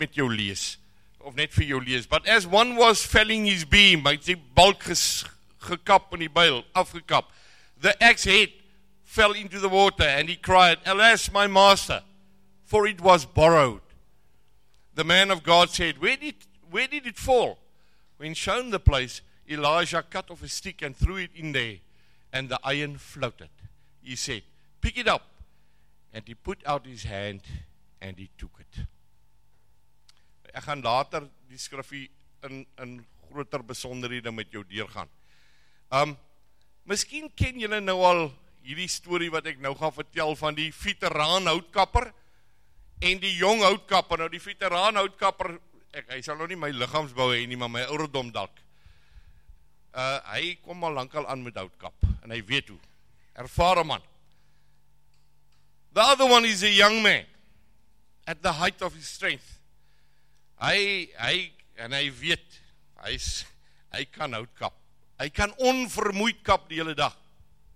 met jou lees, of net vir jou lees. But as one was felling his beam, hy het die balk gekap in die byl, afgekap. The axe head fell into the water, and he cried, Alas, my master, for it was borrowed. The man of God said, Where did it fall? When shown the place, Elijah cut off a stick and threw it in there, and the iron floated. He said, Pick it up. And he put out his hand, and he took it. Ek gaan later die skrifgie in groter besonderhede met jou deurgaan. Miskien ken julle nou al hierdie storie wat ek nou gaan vertel van die veteraan houtkapper en die jong houtkapper. Nou die veteraan houtkapper, hy sal nou nie my liggaamsbou hê nie, maar my ouderdom dalk. Hy kom al lankal aan met houtkap en hy weet hoe. Ervare man. The other one is a young man at the height of his strength. Hy weet, hy kan houtkap. Hy kan onvermoeid kap die hele dag.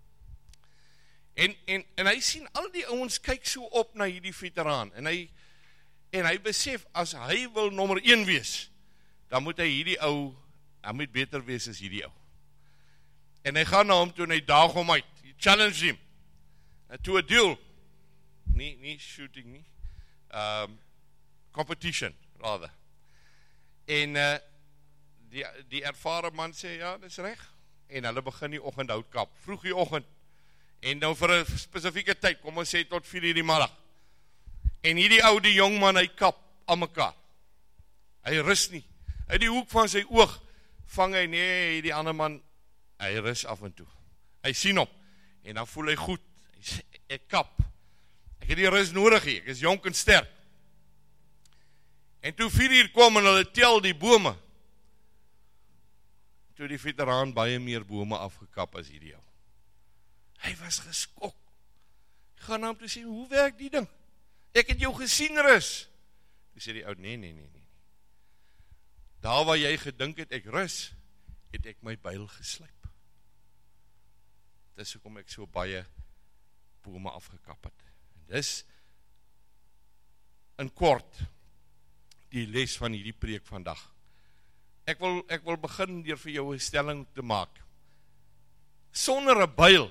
En hy sien al die ouens kyk so op na hierdie veteraan. En hy besef, as hy wil nommer 1 wees, dan moet hy hierdie ou, hy moet beter wees as hierdie ou. En hy gaan na hom toe en hy daag hom uit. He challenged him to a duel. Nie shooting nie. Competition, rather. En die ervare man sê, ja, dis reg. En hulle begin die oggend houtkap, vroeg die oggend. En nou vir 'n spesifieke tyd, kom ons sê tot 4:00 die middag. En hierdie ou, die jong man, hy kap aan mekaar. Hy rus nie. Uit die hoek van sy oog vang hy, nee, die ander man, hy rus af en toe. Hy sien hom, en dan voel hy goed. Hy sê, ek kap. Ek het die rus nodig hier, ek is jonk en sterk. En toe 4:00 kom en hulle tel die bome, toe die veteraan baie meer bome afgekap as hierdie ou. Hy was geskok. Ek gaan na hom toe sê, hoe werk die ding? Ek het jou gesien rus. Toe sê die ou, nee. Daar waar jy gedink het ek rus, het ek my byl geslyp. Dis hoekom ek so baie bome afgekap het. En dis in kort die les van hierdie preek vandag. Ek wil begin deur vir jou 'n stelling te maak. Sonder 'n byl,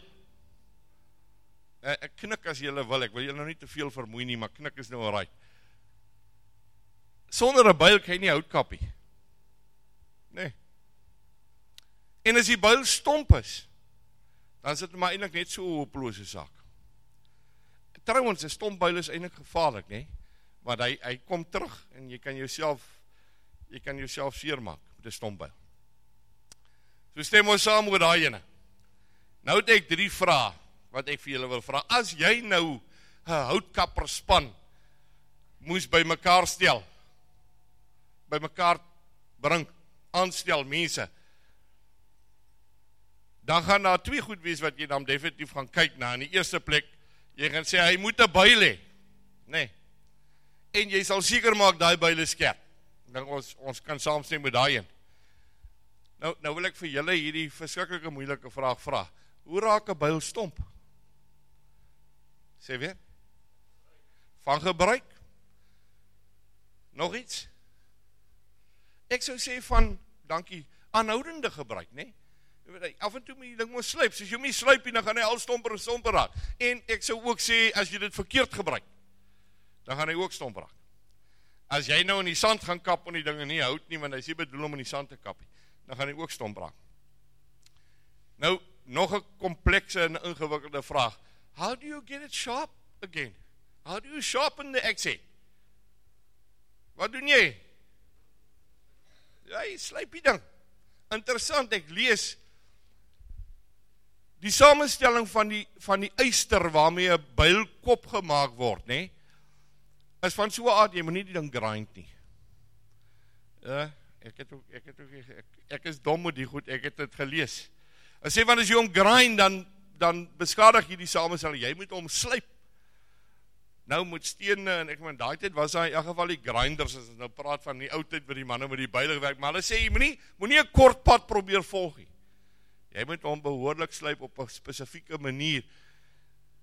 ek knik as julle wil, ek wil julle nou nie te veel vermoei nie, maar knik is nou alright. Sonder 'n byl kan jy nie hout kap nie. Nee. En as die byl stomp is, dan is dit maar eintlik net so 'n hopelose saak. Trouwens, 'n stomp byl is eintlik gevaarlik, nee? Want hy kom terug en jy kan jouself seermaak met 'n stomp byl. So stem ons saam oor daai ene. Nou het ek 3 vrae wat ek vir julle wil vra. As jy nou 'n houtkapperspan moes by mekaar stel, by mekaar bring, aanstel mense, dan gaan daar 2 goed wees wat jy dan definitief gaan kyk na. In die eerste plek, jy gaan sê, hy moet 'n byl hê. Nee. En jy sal seker maak daai byl is skerp. Dan ons kan saamstem met daai een. Nou wil ek vir julle hierdie verskriklike moeilike vraag vra. Hoe raak 'n byl stomp? Sê weer? Van gebruik? Nog iets? Ek sou sê van, dankie, aanhoudende gebruik, nee? Af en toe moet jy ding moet slyp. As jy hom nie slyp nie, dan gaan hy al stomper en stomper raak. En ek sou ook sê, as jy dit verkeerd gebruik, dan gaan hy ook stomp raak. As jy nou in die sand gaan kap en die dinge nie hout nie, want hy is nie bedoel om in die sand te kap nie, dan gaan hy ook stomp raak. Nou, nog 'n komplekse en ingewikkelde vraag. How do you get it sharp again? How do you sharpen the axe? Wat doen jy? Ja, jy slyp die ding. Interessant, ek lees die samenstelling van die yster waarmee 'n bylkop gemaak word, nee? Is van so 'n aard, jy moet nie die ding grind nie. Ek is dom met die goed, ek het dit gelees. Hy sê, want as jy hom grind, dan beskadig jy die samestelling, jy moet hom slyp. Nou met stene, en ek meen, daai tyd was daar in elk geval die grinders, as ons nou praat van die ou tyd met die manne met die byle werk, maar hulle sê, jy moet nie 'n kort pad probeer volg nie. Jy moet hom behoorlik slyp op 'n spesifieke manier,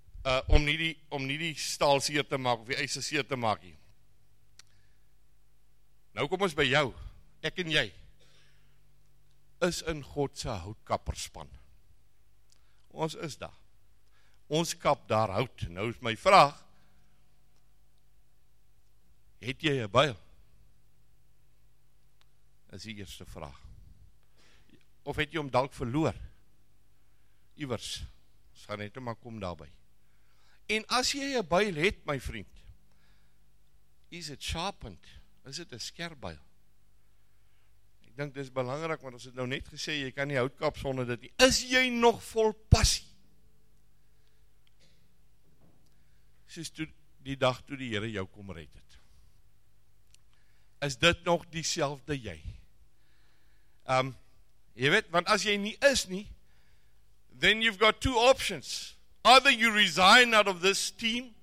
om nie die staal seer te maak, of die yster seer te maak nie. Nou kom ons by jou, ek en jy, is in God se houtkapperspan. Ons is daar. Ons kap daar hout. Nou is my vraag, het jy 'n byl? Is die eerste vraag. Of het jy hom dalk verloor? Iewers. Ons gaan net maar kom daarby. En as jy 'n byl het, my vriend, is it sharpened? Is dit 'n skerp byl? Ek dink dis belangrik, want ons het nou net gesê, jy kan nie hout kap sonder dit nie. Is jy nog vol passie? Soos die dag toe die Here jou kom red het. Is dit nog dieselfde jy? Jy weet, want as jy nie is nie, then you've got two options. Either you resign out of this team,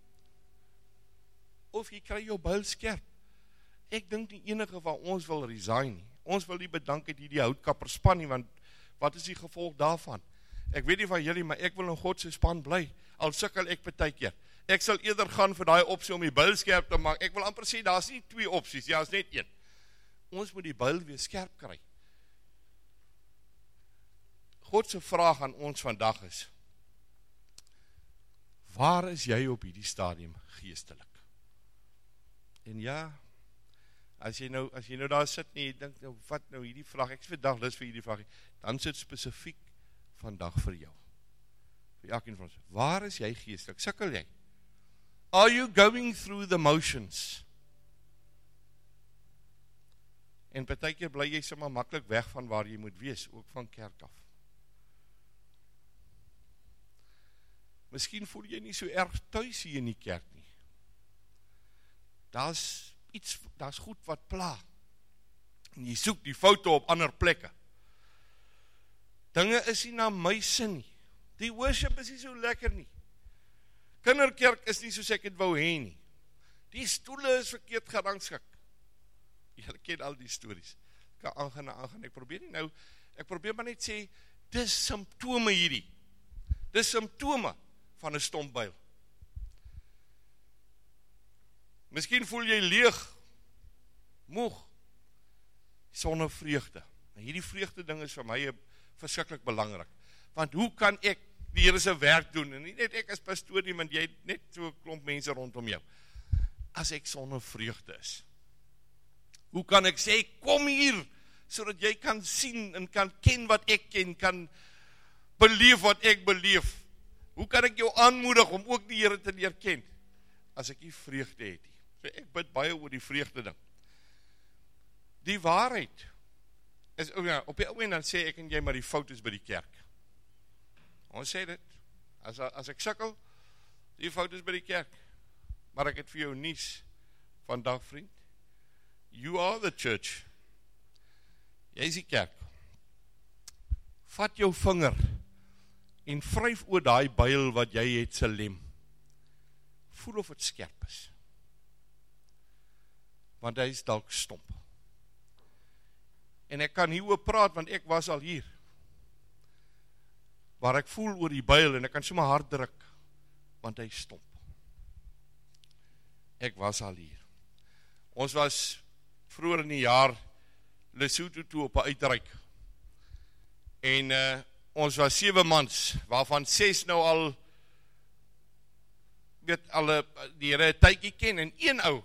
of jy kry jou byl skerp. Ek dink nie enige van ons wil resign nie. Ons wil nie bedank het hierdie houtkapper span nie, want wat is die gevolg daarvan? Ek weet nie van julle, maar ek wil in God se span bly, al sukkel ek partykeer. Ek sal eerder gaan vir daai opsie om die byl skerp te maak. Ek wil amper sê, daar is nie twee opsies, ja, is net een. Ons moet die byl weer skerp kry. God se vraag aan ons vandag is, waar is jy op hierdie stadium geestelik? En ja, as jy nou daar sit nie, jy dink, nou, wat nou hierdie vraag, ek is vandag lus vir hierdie vraag, dan sit spesifiek vandag vir jou. Vir elkeen van ons, waar is jy geestelik? Sukkel jy? Are you going through the motions? En partykeer bly jy sommer maklik weg van waar jy moet wees, ook van kerk af. Miskien voel jy nie so erg tuis hier in die kerk nie. Daar's goed wat pla. En jy soek die foute op ander plekke. Dinge is nie na my sin nie. Die worship is nie so lekker nie. Kinderkerk is nie soos ek het wou hê nie. Die stoele is verkeerd gerangskik. Julle ken al die stories. Ek kan aangaan. Ek probeer maar net sê, dis simptome hierdie. Dis simptome van 'n stomp byl. Miskien voel jy leeg, moeg, sonder vreugde. En hierdie vreugde ding is vir my verskriklik belangrik. Want hoe kan ek die Here se werk doen? En nie net ek as pastoor nie, want jy het net so 'n klomp mense rondom jou. As ek sonder vreugde is. Hoe kan ek sê, kom hier, sodat jy kan sien en kan ken wat ek ken, kan beleef wat ek beleef. Hoe kan ek jou aanmoedig om ook die Here te leer ken, as ek nie vreugde het nie? So ek bid baie oor die vreugde ding. Die waarheid is, op die ou en dan sê ek en jy, maar die fout is by die kerk. Ons sê dit, as ek sukkel, die fout is by die kerk. Maar ek het vir jou nuus vandag, vriend. You are the church. Jy is die kerk. Vat jou vinger en vryf oor daai byl wat jy het se lem. Voel of het skerp is. Want hy is dalk stomp. En ek kan hieroor praat, want ek was al hier. Waar ek voel oor die byl, en ek kan sommer hard druk, want hy stomp. Ek was al hier. Ons was vroeër in die jaar Lesotho toe op 'n uitreik. En ons was 7 mans, waarvan 6 nou al, die Here 'n tydjie ken, en een ou,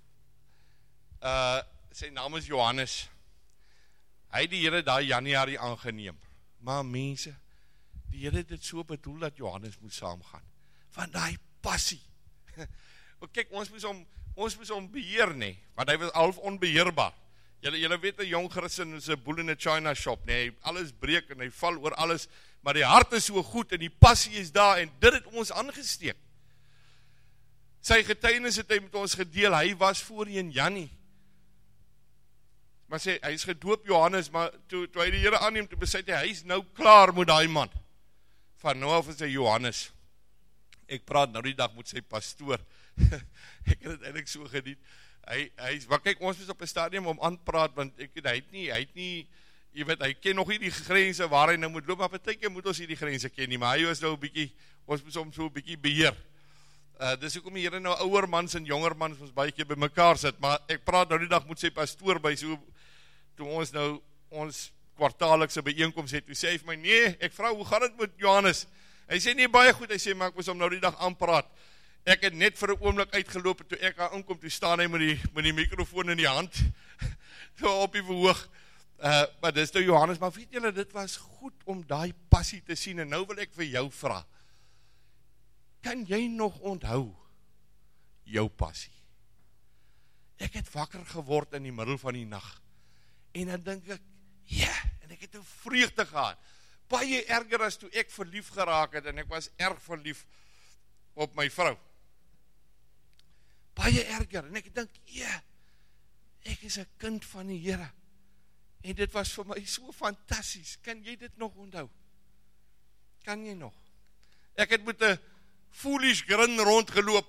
sy naam is Johannes. Hy het die Here daai Januarie aangeneem. Maar mense, die Here het dit so bedoel dat Johannes moet saamgaan. Van daai passie. Kyk, ons moes hom beheer, nee, want hy was half onbeheerbaar. Julle weet, 'n jong Christen is 'n boel in 'n China shop, nee, alles breek en hy val oor alles, maar die hart is so goed en die passie is daar en dit het ons aangesteek. Sy getuienis het hy met ons gedeel, hy was voorheen Jannie. Maar sê, hy is gedoop Johannes, maar toe hy die Here aanneem, toe besluit hy is nou klaar met daai man. Van nou af is hy Johannes. Ek praat nou die dag met sy pastoor. Ek het het eintlik so geniet. Maar kyk, ons is op 'n stadium om aan te praat, want hy het nie, jy weet, hy ken nog nie die grense waar hy nou moet loop, maar partykeer moet ons nie die grense ken nie, maar hy was nou 'n bietjie, ons moet hom so 'n bietjie beheer. Dis hoekom die Here nou ouer mans en jonger mans ons baie keer by mekaar sit, maar ek praat nou die dag met sy pastoor by so, toe ons nou ons kwartaallikse byeenkoms het, toe sê hy vir my, nee, ek vra, hoe gaan dit met Johannes? Hy sê nie baie goed, hy sê, maar ek moes hom nou die dag aanpraat. Ek het net vir 'n oomblik uitgeloop, en toe ek daar inkom, toe staan hy met die microfoon in die hand, toe op die verhoog, maar dis nou Johannes, maar weet julle, dit was goed om daai passie te sien, en nou wil ek vir jou vra, kan jy nog onthou jou passie? Ek het wakker geword in die middel van die nag, en dan dink ek, ja, en ek het 'n vreugde gehad, baie erger as toe ek verlief geraak het, en ek was erg verlief op my vrou. Baie erger, en ek dink, ja, ek is 'n kind van die Here, en dit was vir my so fantasties, kan jy dit nog onthou? Kan jy nog? Ek het met 'n foolish grin rondgeloop,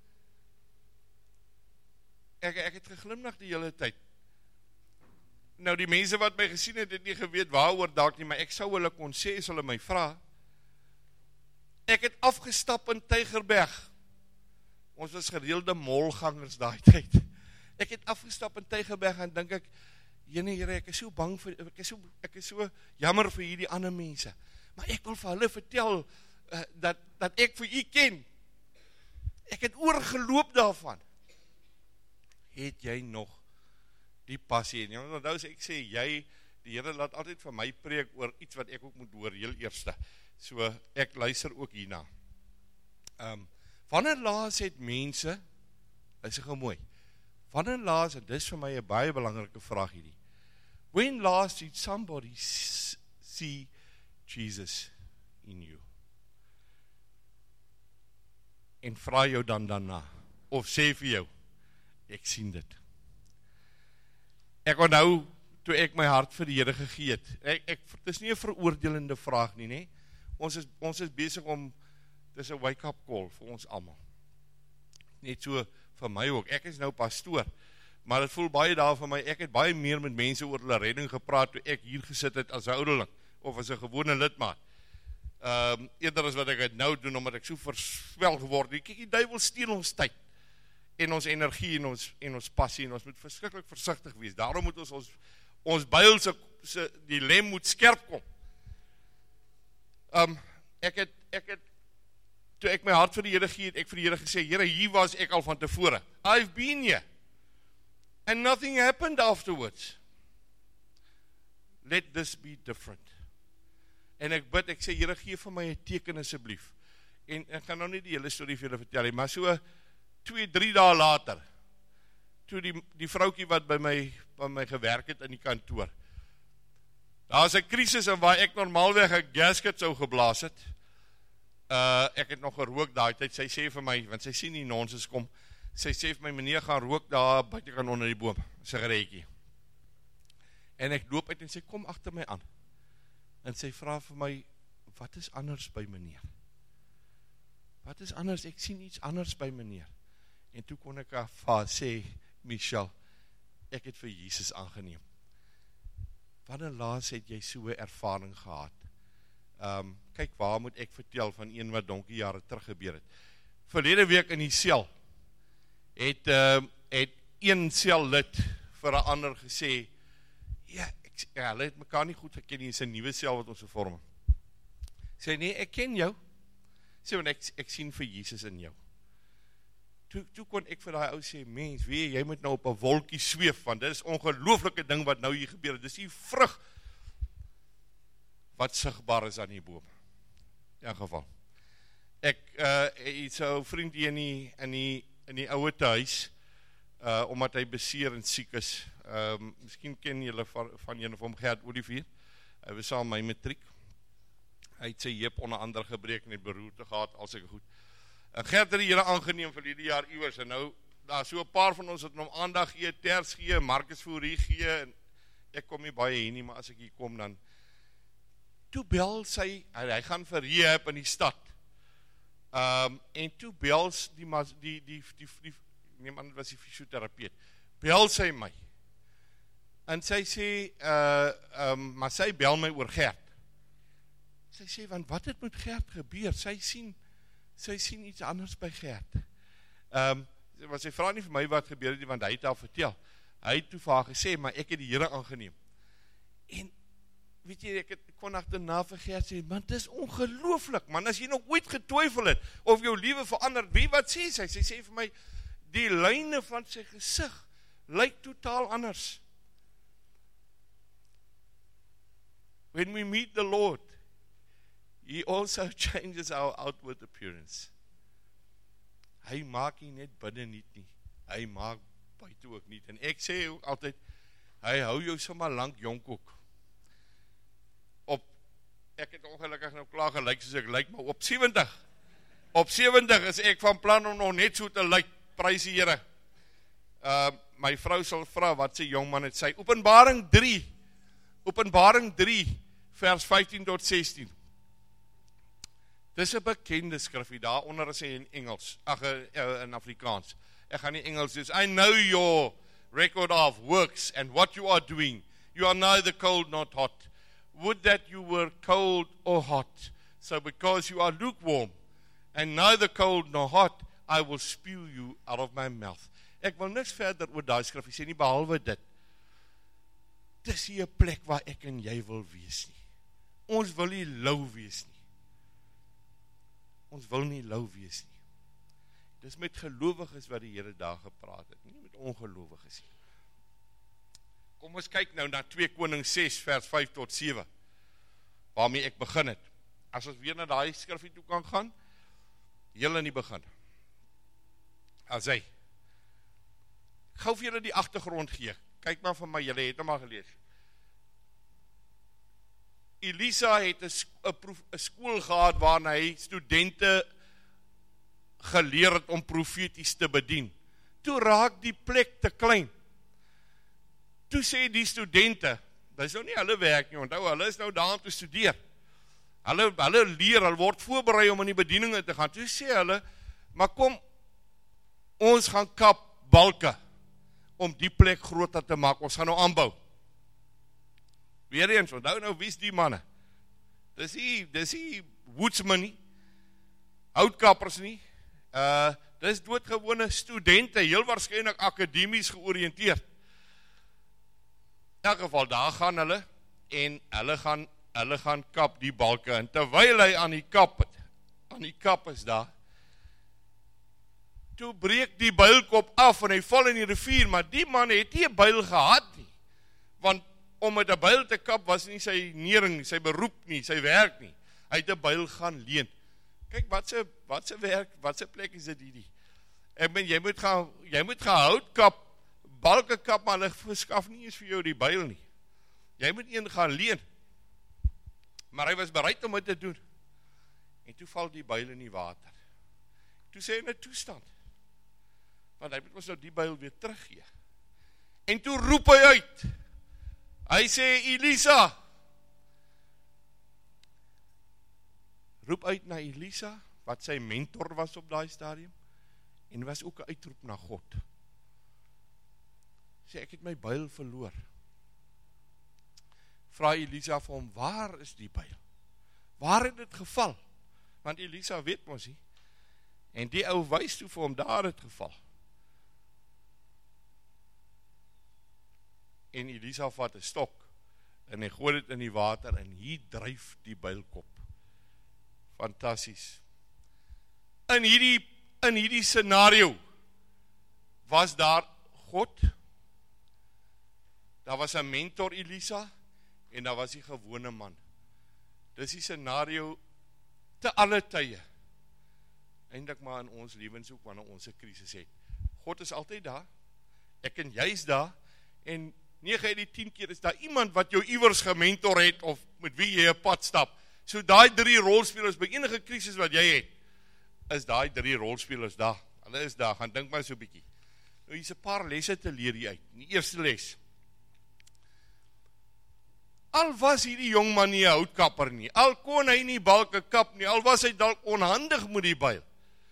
ek het geglimlag die hele tyd. Nou die mense wat my gesien het, het nie geweet waaroor dalk nie, maar ek sou hulle kon sê, as hulle my vra. Ek het afgestap in Tygerberg. Ons was gereelde molgangers daai tyd. Ek het afgestap in Tygerberg en dink ek, Jene Here, ek is so bang vir, ek is so jammer vir hierdie ander mense. Maar ek wil vir hulle vertel dat ek vir u ken. Ek het oorgeloop daarvan. Het jy nog die passie? En onthou as ek sê, die Here laat altyd vir my preek oor iets wat ek ook moet hoor, heel eerste. So ek luister ook hierna. Wanneer laas het mense, luister gou mooi, wanneer laas, en dis vir my 'n baie belangrike vraag hierdie, when last did somebody see Jesus in you? En vra jou dan daarna, of sê vir jou, ek sien dit. Ek onthou, toe ek my hart vir die Here gegee het, dit is nie 'n veroordelende vraag nie, nee? Ons is besig om, dit is 'n wake-up call vir ons almal. Net so vir my ook, ek is nou pastoor, maar het voel baie daar vir my, ek het baie meer met mense oor hulle redding gepraat, toe ek hier gesit het as 'n ouderling, of as 'n gewone lidmaat. Eerder as wat ek het nou doen, omdat ek so verswel geword, kyk, die duiwel steel ons tyd, en ons energie, en ons passie, en ons moet verskriklik versigtig wees, daarom moet ons byl die lem moet skerp kom. Ek het, toe ek my hart vir die Here gee, het ek vir die Here gesê, Here, hier was ek al van tevore, I've been here, and nothing happened afterwards. Let this be different. En ek bid, ek sê, Here, gee vir my 'n teken asseblief, en ek gaan nou nie die hele storie vir julle vertel, maar so 2-3 dae later, toe die vroukie wat by my gewerk het in die kantoor, daar is 'n krisis in waar ek normaalweg 'n gasket sou geblaas het, ek het nog gerook daai tyd, sy sê vir my, want sy sien die nonsens kom, sy sê vir my, meneer, gaan rook daar buitekant onder die boom, sigaretjie. En ek loop uit en sy kom agter my aan, en sy vra vir my, wat is anders by meneer? Wat is anders? Ek sien iets anders by meneer. En toe kon ek haar sê, Michelle, ek het vir Jesus aangeneem. Wanneer laas het jy so 'n ervaring gehad? Kyk, waar moet ek vertel van een wat donkie jare terug gebeur het. Verlede week in die sel, het een sellid vir 'n ander gesê, hulle het mekaar nie goed geken nie, is 'n nuwe sel wat ons gevorm. Sê, nee, ek ken jou. Sê, want ek sien vir Jesus in jou. Toe kon ek vir daai ou sê, mens, jy moet nou op 'n wolkie sweef, want dit is ongelooflike ding wat nou hier gebeur het. Dis die vrug wat sigbaar is aan die boom. In elk geval. Ek het so 'n vriend hier in die ouer huis, omdat hy beseer en siek is. Miskien ken julle van een of hom, Gert Olivier. Hy was saam my matriek. Hy het sy heup onder andere gebreek en het beroerte gehad, al sulke goed. Gert het die Here aangeneem vir hierdie jaar iewers, en nou, daar so 'n paar van ons het hom aandag gee, Ters gee, Marcus Fourie gee, en ek kom nie baie hier nie, maar as ek hier kom dan, toe bel sy, hy gaan vir rehab in die stad, en toe bel die man was die fysioterapeut, bel sy my, en sy sê, maar sy bel my oor Gert. Sy sê, want wat het met Gert gebeur? Sy sy sien iets anders by Gert. Want sy vra nie vir my wat gebeur het, want hy het al vertel. Hy het toe vir haar gesê, maar ek het die Here aangeneem. En, weet jy, ek kon agterna vir Gert sê, man, dit is ongelooflik, man, as jy nog ooit getwyfel het, of jou lewe verander, wie wat sê sy? Sy sê vir my, die lyne van sy gesig, lyk totaal anders. When we meet the Lord, He also changes our outward appearance. Hy maak nie net binne nie, hy maak buite ook nie. En ek sê ook altyd, hy hou jou sommer lank jonk ook. Ek het ongelukkig nou klaar gelyk soos ek lyk, maar op 70. Op 70 is ek van plan om nog net so te lyk, prys die Here. My vrou sal vra wat sy jongman het sê. Openbaring 3, vers 15 tot 16. Dis 'n bekende skrif, daaronder is hy in Engels, in Afrikaans. Ek gaan nie Engels doen. I know your record of works and what you are doing. You are neither cold nor hot. Would that you were cold or hot. So because you are lukewarm and neither cold nor hot, I will spew you out of my mouth. Ek wil niks verder oor daai skrif sê nie, behalwe dit. Dis nie 'n plek waar ek en jy wil wees nie. Ons wil nie lou wees nie. Ons wil nie lou wees nie. Dis met gelowiges wat die Here daar gepraat het, nie met ongelowiges nie. Kom ons kyk nou na 2 Konings 6 vers 5 tot 7, waarmee ek begin het. As ons weer na daai skrifgie toe kan gaan, heel in die begin. As hy, ek gou vir julle die agtergrond gee, kyk maar vir my, julle het hom al gelees. Elisa het 'n skool gehad waarna hy studente geleer het om profeties te bedien. Toe raak die plek te klein. Toe sê die studente, dit is nou nie hulle werk nie, onthou, hulle is nou daar om te studeer. Hulle leer, hulle word voorberei om in die bedieninge te gaan. Toe sê hulle, maar kom, ons gaan kap balke, om die plek groter te maak, ons gaan nou aanbou. Weer eens, onthou nou, wie is die manne? Dis die woodsman nie, houtkappers nie, dis doodgewone studente, heel waarskynlik akademies georiënteerd. In elk geval, daar gaan hulle, en hulle gaan kap die balke, en terwyl hy aan die kap is daar, toe breek die builkop af, en hy val in die rivier, maar die man het nie 'n buil gehad nie, want om met 'n buil te kap was nie sy nering, sy beroep nie, sy werk nie, hy het 'n buil gaan leen. Kyk, wat se werk, wat se plek is dit hierdie? Ek meen, jy moet gaan hout kap, balke kap, maar hulle verskaf nie eens vir jou die buil nie. Jy moet een gaan leen. Maar hy was bereid om dit te doen. En toe val die buil in die water. Toe sê hy in 'n toestand, want hy moet ons nou die buil weer teruggee. En toe roep hy uit. Hy sê, Elisa, roep uit na Elisa, wat sy mentor was op daai stadium, en was ook 'n uitroep na God. Sê, ek het my buil verloor. Vra Elisa vir hom, waar is die buil? Waar het dit geval? Want Elisa weet mos nie. En die ou wys toe vir hom, daar het geval. En Elisa vat 'n stok, en hy gooi dit in die water, en hier dryf die builkop. Fantasties. In hierdie scenario, was daar God, daar was 'n mentor Elisa, en daar was die gewone man. Dis die scenario, te alle tye, eintlik maar in ons lewens ook, wanneer ons 'n krisis het. God is altyd daar, ek en jy is daar, en 9 uit die 10 keer is daar iemand wat jou iewers gementor het, of met wie jy 'n pad stap. So daai 3 rolspelers, by enige krisis wat jy het, is daai 3 rolspelers daar. Hulle is daar, gaan dink maar so 'n bietjie. Nou hier's 'n paar lesse te leer hier uit. Die eerste les. Al was hierdie jong man nie 'n houtkapper nie, al kon hy nie balke kap nie, al was hy dalk onhandig met die buil.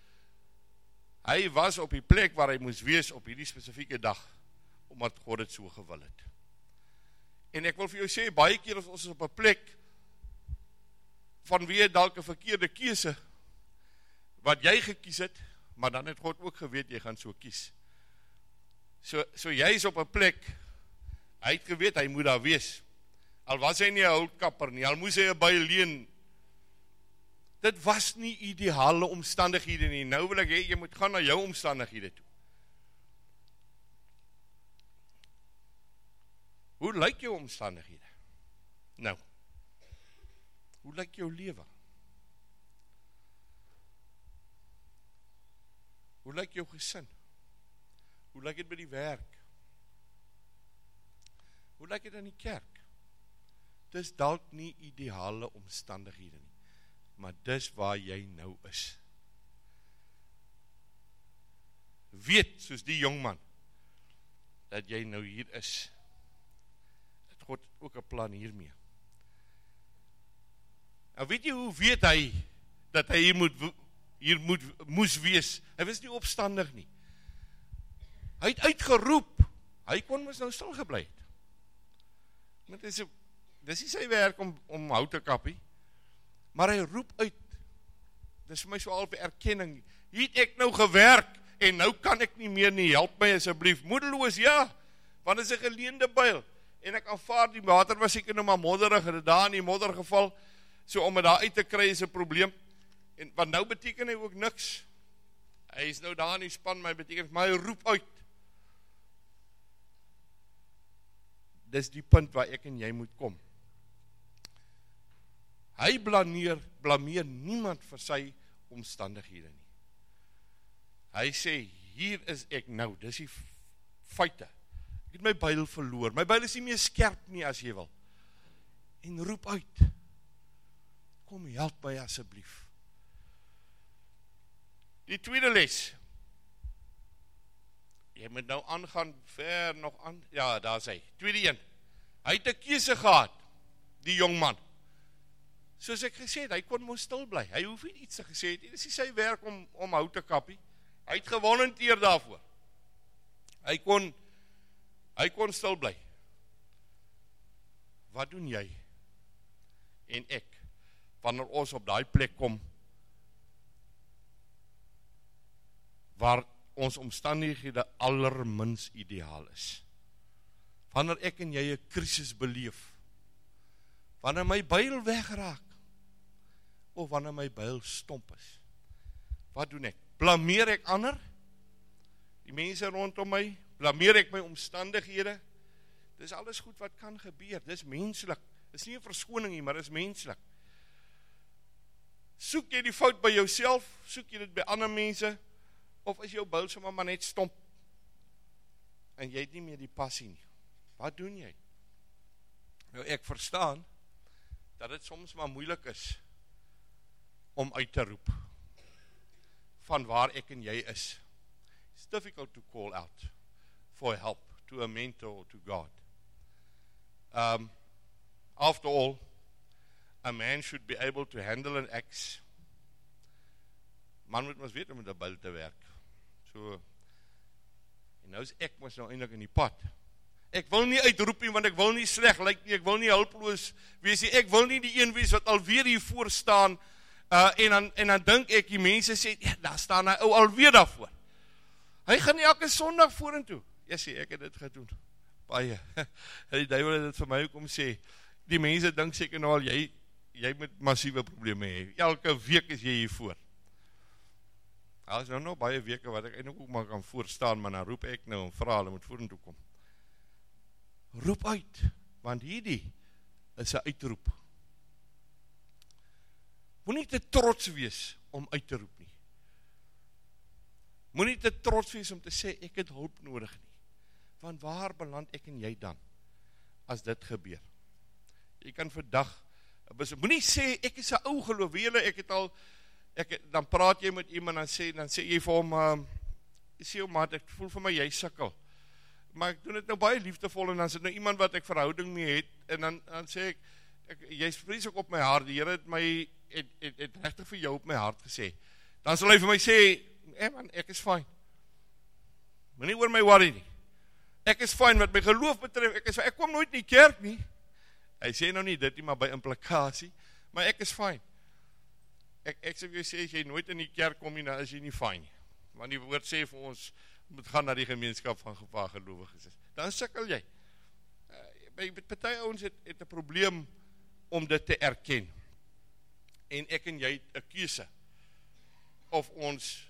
Hy was op die plek waar hy moes wees op hierdie spesifieke dag, omdat God het so gewil het. En ek wil vir jou sê, baie keer as ons op 'n plek, vanweë dalk 'n verkeerde keuse, wat jy gekies het, maar dan het God ook geweet, jy gaan so kies. So jy is op 'n plek, hy het geweet, hy moet daar wees. Al was hy nie 'n houtkapper nie, al moes hy 'n by leen. Dit was nie ideale omstandighede nie. Nou wil ek hê, jy moet gaan na jou omstandighede toe. Hoe lyk jou omstandighede? Nou, hoe lyk jou lewe? Hoe lyk jou gesin? Hoe lyk dit by die werk? Hoe lyk dit in die kerk? Dis dalk nie ideale omstandighede nie, maar dis waar jy nou is. Weet, soos die jongman, dat jy nou hier is. Dat God ook 'n plan hiermee. Nou weet jy hoe weet hy, dat hy hier moes wees? Hy was nie opstandig nie. Hy het uitgeroep, hy kon mos nou stil gebly het. Want dis nie sy werk om hout te kappie, maar hy roep uit. Dis vir my so al op erkenning, hier het ek nou gewerk, en nou kan ek nie meer nie, help my asseblief, moedeloos, ja, want dit is 'n geleende byl, en ek aanvaar die water was seker nou maar modderig, het daar in die modder geval, so om het daar uit te kry is 'n probleem, en want nou beteken hy ook niks, hy is nou daar in die span, maar hy roep uit. Dis die punt waar ek en jy moet kom. Hy blameer niemand vir sy omstandighede nie. Hy sê, hier is ek nou, dis die feite. Ek het my byl verloor, my byl is nie meer skerp nie as jy wil. En roep uit, kom help my asseblief. Die tweede les, jy moet nou aangaan, ver nog aan, ja, daar is hy, tweede een, hy het 'n keuse gehad, die jongman, soos ek gesê het, hy kon mos stil bly, hy hoef nie iets te gesê het, dit is nie sy werk om hout te kappie, hy het gewolonteer daarvoor, hy kon stil bly. Wat doen jy en ek, wanneer ons op daai plek kom, waar ons omstandighede allermins ideaal is. Wanneer ek en jy 'n krisis beleef, wanneer my byl wegraak, of wanneer my byl stomp is, wat doen ek? Blameer ek ander? Die mense rondom my? Blameer ek my omstandighede? Dis alles goed wat kan gebeur, dis menslik, dis nie 'n verskoning nie, maar dis menslik. Soek jy die fout by jouself, soek jy dit by ander mense, of is jou byl sommer maar net stomp, en jy het nie meer die passie nie. Wat doen jy? Nou ek verstaan, dat dit soms maar moeilik is, om uit te roep, van waar ek en jy is. It's difficult to call out, for help, to a mentor, or to God. After all, a man should be able to handle an axe. Man moet mos weet om met 'n byl te werk. So, en nou is ek mos nou eintlik in die pad. Ek wil nie uitroep nie, want ek wil nie sleg lyk nie, ek wil nie hulpeloos wees nie, ek wil nie die een wees wat alweer hier voor staan, en dan dink ek, die mense sê, ja, daar staan hy ou alweer daarvoor. Hy gaan nie elke Sondag vorentoe. Ja, sê, ek het dit gedoen. Baie. Die duiwel het dit vir my kom sê, die mense dink seker nou al, jy moet massiewe probleme hê. Elke week is jy hier voor. Daar is nou nog baie weke wat ek eintlik ook maar kan voorstaan, maar dan roep ek nou en vra hulle moet vorentoe kom. Roep uit, want hierdie is 'n uitroep. Moenie te trots wees om uit te roep nie. Moenie te trots wees om te sê ek het hulp nodig nie. Want waar beland ek en jy dan as dit gebeur? Jy kan vandag, moenie sê ek is 'n ou geloofwele, dan praat jy met iemand, dan sê jy vir hom, sê hom, maat, ek voel vir my, jy sukkel. Maar ek doen dit nou baie liefdevol, en dan sit nou iemand wat ek verhouding mee het, en dan sê ek jy is vreeslik op my hart, die Here het my, het regtig vir jou op my hart gesê. Dan sal hy vir my sê, man, ek is fyn. Moenie oor my worry nie. Ek is fyn, wat my geloof betref, ek kom nooit in die kerk nie. Hy sê nou nie dit nie, maar by implikasie, maar ek is fyn. Ek sê vir jou sê, as jy nooit in die kerk kom nie, dan is jy nie fyn nie. Want die woord sê vir ons, moet gaan na die gemeenskap van waar gelowiges is. Dan sukkel jy. Party ouens het 'n probleem om dit te erken. En ek en jy het 'n keuse. Of ons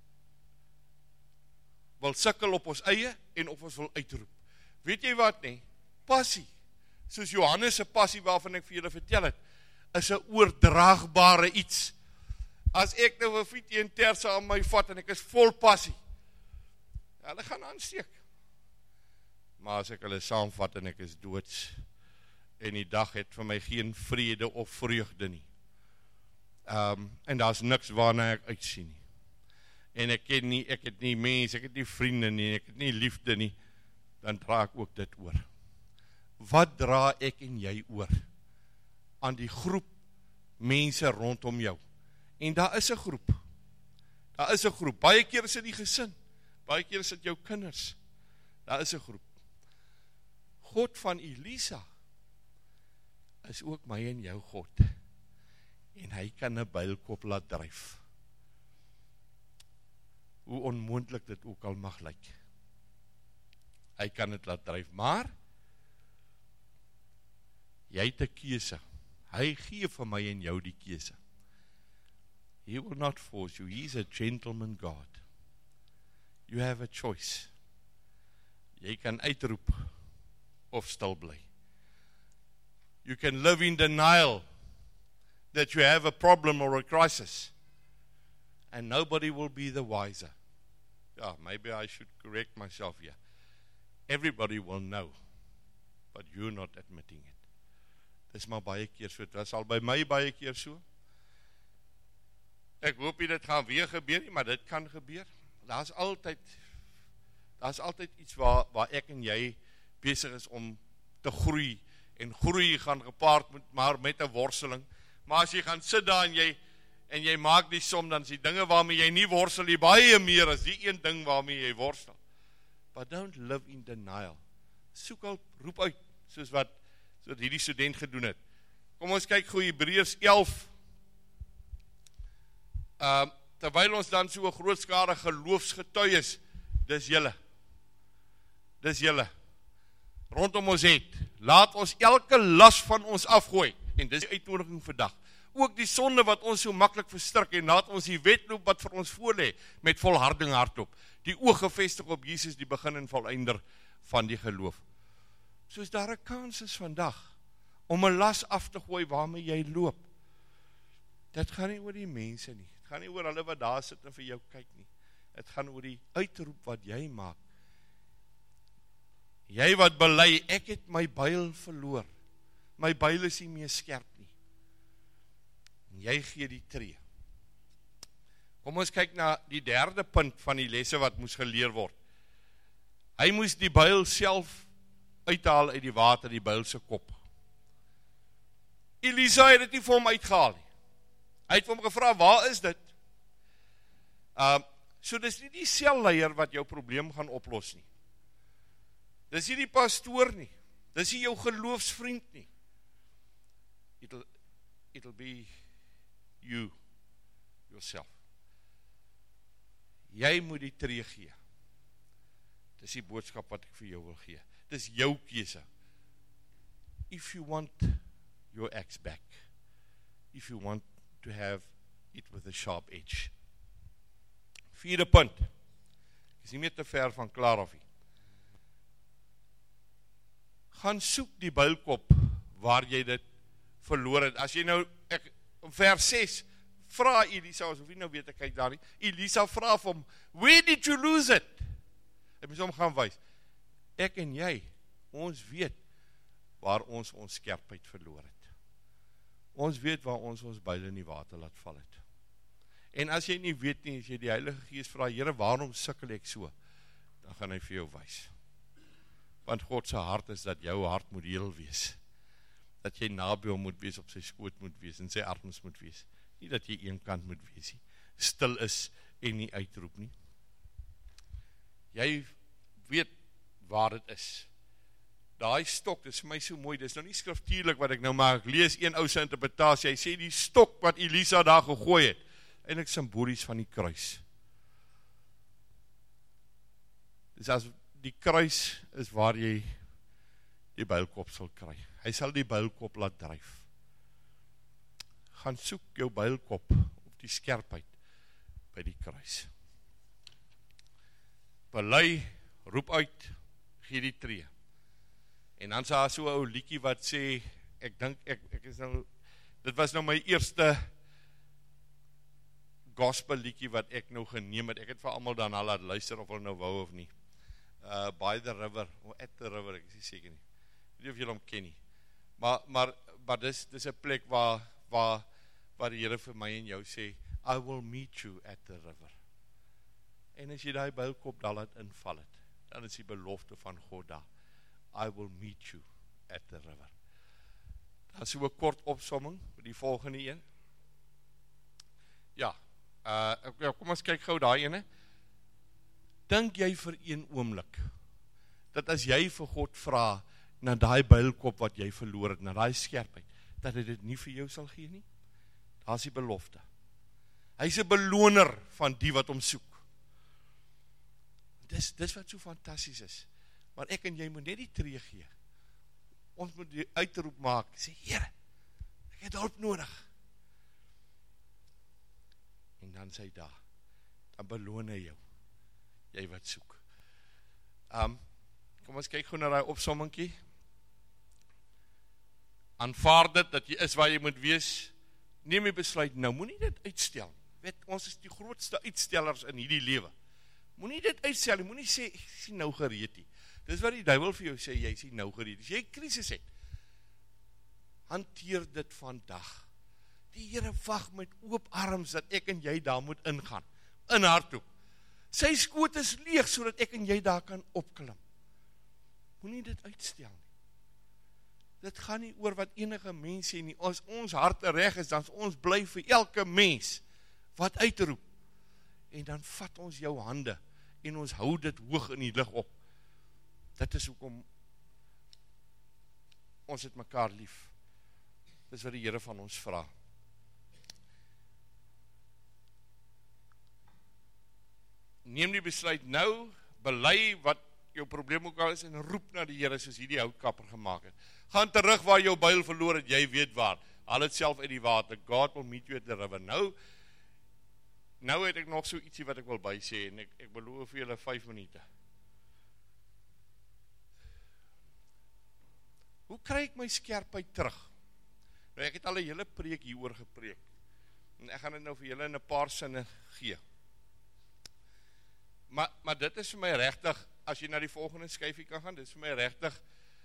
wil sukkel op ons eie, en of ons wil uitroep. Weet jy wat nie? Passie, soos Johannes se passie waarvan ek vir julle vertel het, is 'n oordraagbare iets. As ek nou 'n fiets en terse aan my vat, en ek is vol passie, hulle gaan aansteek. Maar as ek hulle saamvat, en ek is doods, en die dag het vir my geen vrede of vreugde nie, en daar's niks waarna ek uitsien nie, en ek het nie mense, ek het nie vriende nie, ek het nie liefde nie, dan dra ek ook dit oor. Wat dra ek en jy oor? Aan die groep mense rondom jou. En daar is 'n groep. Daar is 'n groep. Baie keer is dit die gesin. Baie keer is dit jou kinders. Daar is 'n groep. God van Elisa is ook my en jou God. En hy kan 'n builkop laat dryf. Hoe onmoontlik dit ook al mag lyk. Hy kan dit laat dryf, maar jy het 'n keuse. Hy gee vir my en jou die keuse. He will not force you. He is a gentleman God. You have a choice. Jy kan uitroep of stil bly. You can live in denial that you have a problem or a crisis, and nobody will be the wiser. Yeah, maybe I should correct myself here. Everybody will know, but you're not admitting it. Dis maar baie keer so, dit was al by my baie keer so. Ek hoop nie dit gaan weer gebeur nie, maar dit kan gebeur. Daar's altyd iets waar ek en jy besig is om te groei, en groei gaan gepaard met 'n worsteling. Maar as jy gaan sit daar en jy maak die som, dan is die dinge waarmee jy nie worstel nie baie meer as die een ding waarmee jy worstel. But don't live in denial. Soek hulp, roep uit, soos wat hierdie student gedoen het. Kom ons kyk gou Hebreërs 11. Terwyl ons dan so 'n groot skare geloofsgetuies, dis julle, rondom ons het, laat ons elke las van ons afgooi, en dis die uitnodiging vandag, ook die sonde wat ons so maklik verstrik, en laat ons die wedloop wat vir ons voorlê, met volharding hardloop, die oog gefestig op Jesus, die begin en voleinder van die geloof. Soos daar 'n kans is vandag, om 'n las af te gooi waarmee jy loop. Dit gaan nie oor die mense nie, dit gaan nie oor hulle wat daar sit en vir jou kyk nie, dit gaan oor die uitroep wat jy maak. Jy wat bely, ek het my byl verloor, my byl is nie meer skerp nie, en jy gee die tree. Kom ons kyk na die derde punt van die lesse wat moes geleer word. Hy moes die byl self uithaal uit die water, die byl se kop. Elisa het dit nie vir hom uitgehaal nie. Hy het vir hom gevra, waar is dit? So dis nie die selleier wat jou probleem gaan oplos nie. Dis nie die pastoor nie. Dis nie jou geloofsvriend nie. It'll be you, yourself. Jy moet die tree gee. Dis die boodskap wat ek vir jou wil gee. Dis jou keuse. If you want your axe back, if you want to have it with a sharp edge. Vierde punt. Ek is nie meer te ver van klaar af nie. Gaan soek die builkop waar jy dit verloor het. As jy nou, vers 6, vra Elisa, as hoef jy nou weet te kyk daar nie, Elisa vra vir hom, where did you lose it? Ek moet hom gaan wys. Ek en jy, ons weet waar ons skerpheid verloor het. Ons weet waar ons byl in die water laat val het. En as jy nie weet nie, as jy die Heilige Gees vra, Here, waarom sukkel ek so? Dan gaan hy vir jou wys. Want God se hart is dat jou hart moet heel wees. Dat jy naby hom moet wees, op sy skoot moet wees, en sy arms moet wees. Nie dat jy een kant moet wees nie. Stil is en nie uitroep nie. Jy weet waar dit is. daai stok, dis vir my so mooi, dis nou nie skriftuurlik wat ek nou maar, ek lees een ou se interpretasie, hy sê die stok wat Elisa daar gegooi het, eintlik simbolies van die kruis. Dis as die kruis is waar jy die builkop sal kry. Hy sal die builkop laat dryf. Gaan soek jou builkop op die skerpheid by die kruis. Bely, roep uit, gee die tree. En dan is daar so 'n ou liedjie wat sê, ek dink, ek is nou, dit was nou my eerste gospel liedjie wat ek nou geneem het. Ek het vir almal daarna laat luister of hulle nou wou of nie. By the river, of at the river, ek is nie seker nie. Ek weet nie of julle hom ken nie. Maar dis 'n plek waar die Here vir my en jou sê, I will meet you at the river. En as jy daai builkop daar laat inval het, dan is die belofte van God daar. I will meet you at the river. Dan so 'n kort opsomming vir die volgende een. Ja, kom ons kyk gou daai ene. Dink jy vir een oomblik, dat as jy vir God vra, na daai builkop wat jy verloor het, na daai skerpheid, dat hy dit nie vir jou sal gee nie? Daar is die belofte. Hy is 'n beloner van die wat hom soek. Dis wat so fantasties is. Maar ek en jy moet net die tree gee. Ons moet die uitroep maak, sê, Here, ek het hulp nodig. En dan sê hy daar, dan beloon hy jou, jy wat soek. Kom ons kyk gou na daai opsommingkie. Aanvaar dit, dat jy is waar jy moet wees, neem jy besluit, nou moenie dit uitstel. Weet, ons is die grootste uitstellers in hierdie lewe. Moenie dit uitstel, moenie sê, ek sien nou gereed nie. Dis wat die duiwel vir jou sê, jy sien nou gereed. As jy krisis het, hanteer dit vandag. Die Here wag met oop arms, dat ek en jy daar moet ingaan, in haar toe. Sy skoot is leeg, sodat ek en jy daar kan opklim. Moenie dit uitstel nie. Dit gaan nie oor wat enige mens sê nie. As ons harte reg is, dan ons bly vir elke mens wat uitroep. En dan vat ons jou hande en ons hou dit hoog in die lig op. Dit is hoekom ons het mekaar lief. Dis wat die Here van ons vra. Neem die besluit nou, bely wat jou probleem ook al is, en roep na die Here soos hierdie houtkapper gemaak het. Gaan terug waar jou byl verloor het, jy weet waar. Haal het self uit die water. God will meet you at the river. Nou het ek nog so ietsie wat ek wil bysê, en ek beloof vir julle 5 minute. Hoe kry ek my skerpheid terug? Nou, ek het al 'n hele preek hieroor gepreek, en ek gaan dit nou vir julle in 'n paar sinne gee. Maar dit is vir my regtig, as jy na die volgende skyfie kan gaan, dit is vir my regtig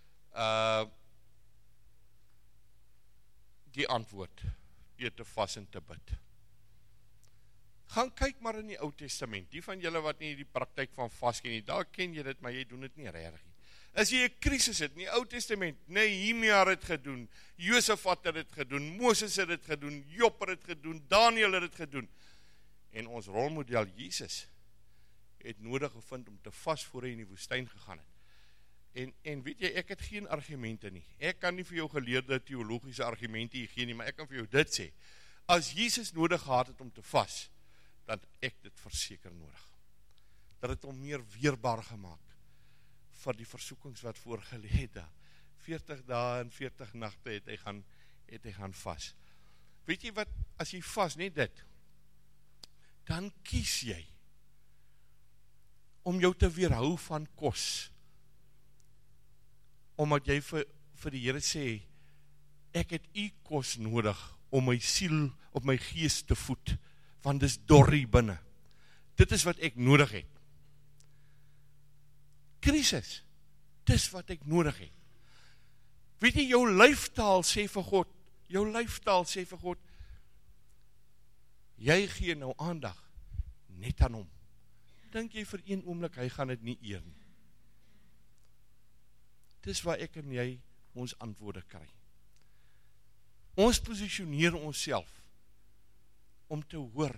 die antwoord, deur te vas en te bid. Gaan kyk maar in die Ou Testament, die van julle wat nie die praktyk van vas ken nie, daar ken jy dit, maar jy doen dit nie regtig nie. As jy 'n krisis het in die Ou Testament, Nehemia het dit gedoen, Josafat het dit gedoen, Moses het dit gedoen, Job het dit gedoen, Daniel het dit gedoen, en ons rolmodel Jesus het nodig gevind om te vas voor hy in die woestyn gegaan het. En weet jy, ek het geen argumente nie. Ek kan nie vir jou geleerde teologiese argumente hier gee nie, maar ek kan vir jou dit sê. As Jesus nodig gehad het om te vas, dan het ek dit verseker nodig. Dat het hom meer weerbaar gemaak vir die versoekings wat voorgelê het daar. 40 dae en 40 nagte het hy gaan vas. Weet jy wat, as jy vas, net dit, dan kies jy om jou te weerhou van kos, omdat jy vir die Here sê, ek het u kos nodig, om my siel, op my gees te voed, want dis dorrie binne. Dit is wat ek nodig het. Krisis, dis wat ek nodig het. Weet jy, jou lyfstaal sê vir God, jy gee nou aandag, net aan hom. Dink jy vir een oomblik, hy gaan dit nie eer nie. Dis waar ek en jy ons antwoorde kry. Ons posisioneer onsself om te hoor.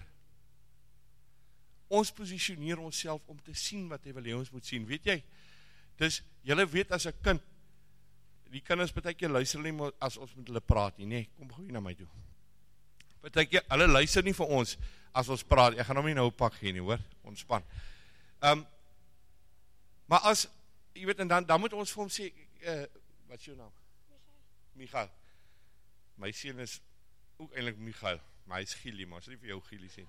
Ons posisioneer onsself om te sien wat hy wil hê ons moet sien. Weet jy, dis, julle weet as 'n kind, die kinders partykeer luister nie maar as ons met hulle praat nie, nee, kom gou hier na my toe. Partykeer, hulle luister nie vir ons as ons praat, ek gaan hom nie nou pak gee nie, hoor, ontspan. Maar as, jy weet, en dan moet ons vir hom sê, wat is jou naam? Michael. My seun is ook eintlik Michael, maar hy is Gielie, maar as nie vir jou Gielie sê.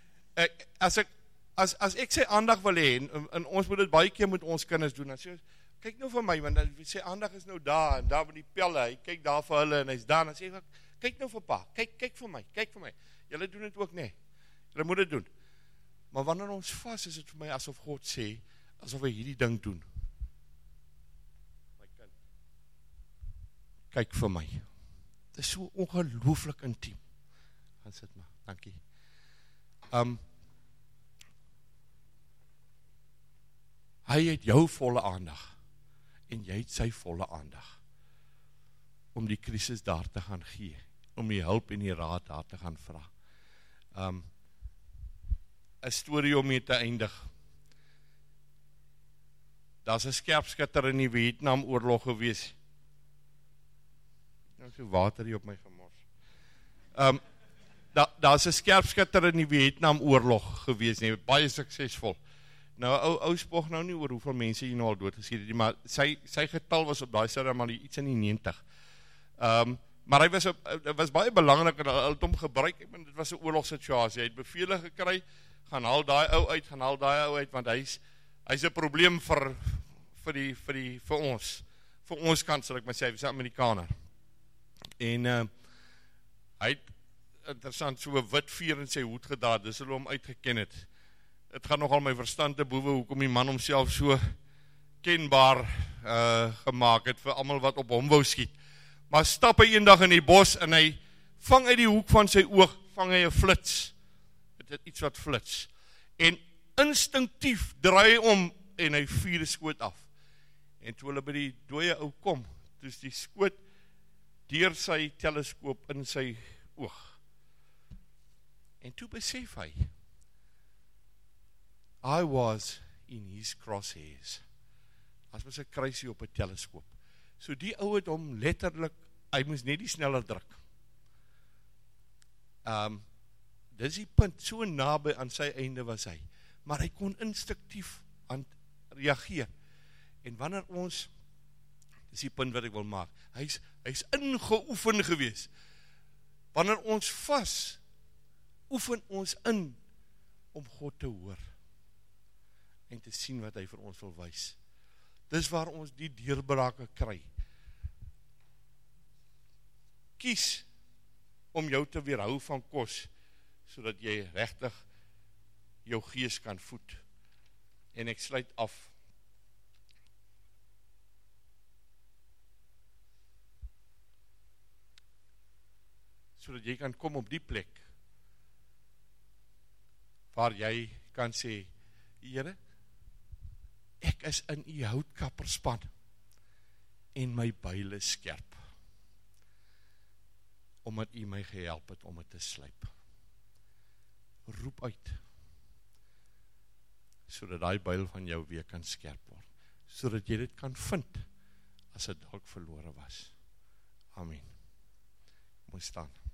As ek sy aandag wil hê, en ons moet dit baie keer met ons kinders doen, dan sê ons, kyk nou vir my, want sy aandag is nou daar, en daar met die pelle, hy kyk daar vir hulle, en hy is daar, en dan sê ek, kyk nou vir pa, kyk vir my, julle doen dit ook nie, julle moet dit doen, maar wanneer ons vas, is dit vir my asof God sê, asof hy hierdie ding doen, my kind, kyk vir my, dit is so ongelooflik intiem, gaan sit maar, dankie, hy het jou volle aandag, en jy het sy volle aandag, om die krisis daar te gaan gee, om die hulp en die raad daar te gaan vra. 'n storie om mee te eindig. Daar's 'n skerpskutter in die Vietnam oorlog gewees. Nou so water hier op my gemors. Daar's 'n skerpskutter in die Vietnam oorlog gewees, nee, baie suksesvol. Nou, ou spog nou nie oor hoeveel mense hier nou al doodgeskiet het, maar sy getal was op daai stadium maar iets in die 90. Maar hy was baie belangrik, en hulle het hom gebruik, ek bedoel, dit was 'n oorlogssituasie, hy het bevele gekry, gaan haal daai ou uit, want hy's 'n probleem vir ons kant, sal ek maar sê, hy's 'n Amerikaner. En hy het, interessant, so 'n wit veer in sy hoed gedra, dis hulle hom uitgeken het. Het gaan nogal my verstand te boewe, hoekom die man homself so kenbaar gemaak het, vir almal wat op hom wou skiet. Maar stap hy eendag in die bos, en hy vang uit die hoek van sy oog, vang hy 'n flits, het iets wat flits, en instinktief draai hy om, en hy vuur die skoot af, en toe hulle by die dooie ou kom, toe is die skoot deur sy teleskoop in sy oog, en toe besef hy, I was in his crosshairs, as was 'n kruisie op 'n teleskoop, so die ou het hom letterlik, hy moes net die sneller druk, dis die punt, so naby aan sy einde was hy, maar hy kon instinktief aan reageer, en wanneer ons, dis die punt wat ek wil maak, hy's ingeoefen gewees, wanneer ons vas, oefen ons in, om God te hoor, en te sien wat hy vir ons wil wys, dis waar ons die deurbrake kry, kies, om jou te weerhou van kos, sodat jy regtig jou gees kan voed. En ek sluit af. Sodat jy kan kom op die plek, waar jy kan sê, Here, ek is in u houtkapperspan, en my byl is skerp, omdat u my gehelp het om het te slyp. Roep uit, sodat die byl van jou weer kan skerp word, sodat jy dit kan vind, as het dalk verlore was. Amen. Moet staan.